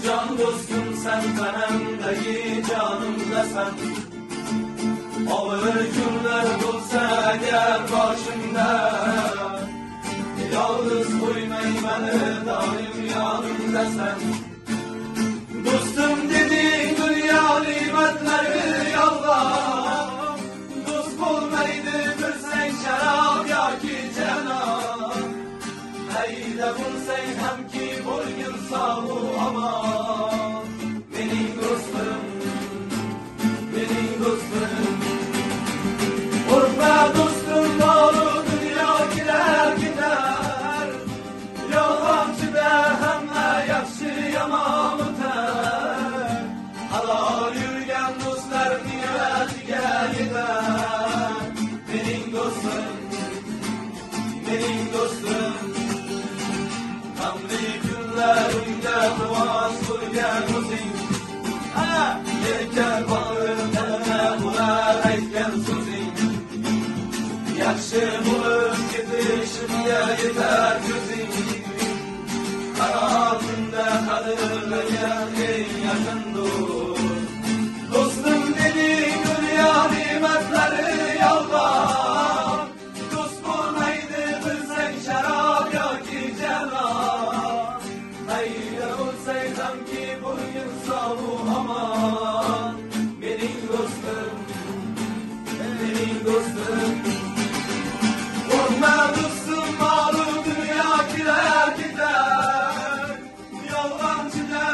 Can dostum sen benemdeki canımda sen. Ağır günler bulsa eğer başımda, yalnız koymayı beni daim yanımda sen. Dostum dediğin dünya nimetleri yallah, dost olmaydı bilsen şarap ya ki cenab. Heyde bulsay hem ki boyun sağlı aman. Benim dostum, benim dostum. Korkma dostum, malı dünya girer gider. Yalancı da hemme yakşı yaman öter. Halal yürgen dostlar niyetiga yeter. Benim dostum, benim dostum. Tamlı günlerimde duaz koygan o'zing. Yeter bağırlarına bular aytgan so'zing. Yaxshi bo'lib ketishimga yetar ko'zing. Hayotimda qadrlagan eng yaqin do'st. Do'stim dediğin dünya nimetleri yalvar. Do'st bo'lmaydi bilsang sharob yoki janob. Hayda bo'lsang hamki bo'yin sog'u aman. Mening do'stim, mening do'stim. Korkma dostum, malı dünya girer gider. Yalancı da